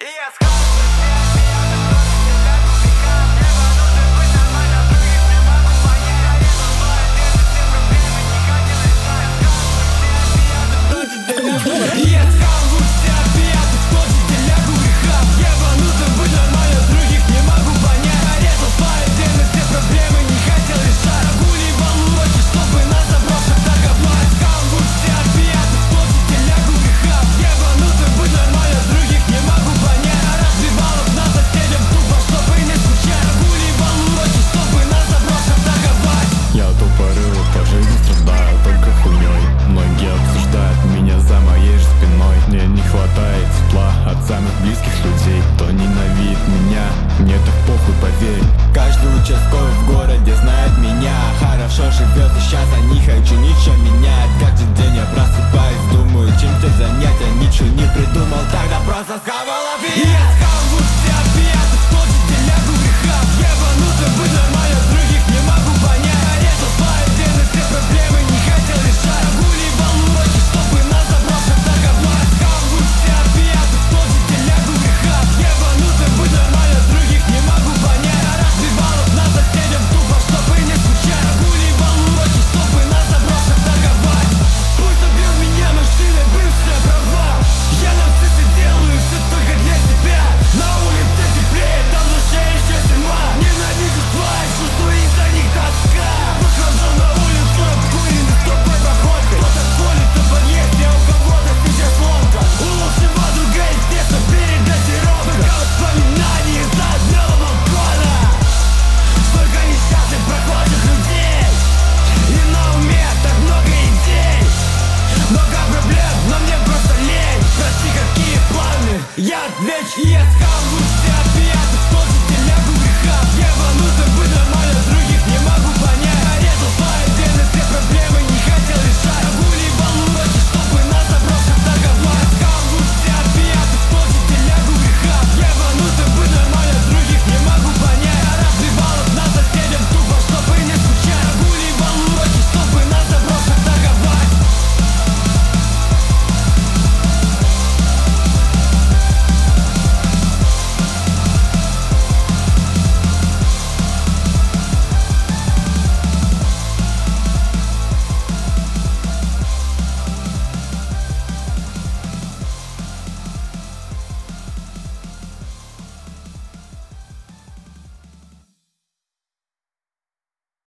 Самых близких людей, кто ненавидит меня, мне так похуй, поверь. Каждый участковый в городе знает меня, хорошо живет, и сейчас я не хочу ничего менять. Каждый день я просыпаюсь, думаю, чем-то занять, я ничего не придумал, тогда просто схавал опиат. Я схавал все опиаты, в тот же день лягу в рехаб. Ебанутым быть нормально, других не могу понять. Я резал свои вены, все проблемы не хотел решать. Прогуливал уроки, чтобы нас забросить до говна. Я схавал все опиаты, в тот же день лягу в рехаб. Ебанутым быть нормально, других не могу понять. Я разбивал окна соседям тупо, чтобы не скучать. Прогуливал уроки, чтобы нас забросить до говна. Пусть убил меня машиной, бывшая права. Я на все делаю, все только для себя. На улице теплее, там в душе еще зима. Ненавижу тварь, чувствую из-за них тоска. Выхожу на улицу, обкуренный, с тупой походкой. Кто-то колется в подъезде, а у кого-то сейчас ломка. У лучшего друга есть место перед дозировкой. Только воспоминания из-за одного балкона. Столько несчастных прохожих людей, и на уме так много идей. Много проблем, но мне просто лень. Прости, какие планы, я отвечу. Я схаваю все опиаты, в тот же день лягу в рехаб. Ебанутым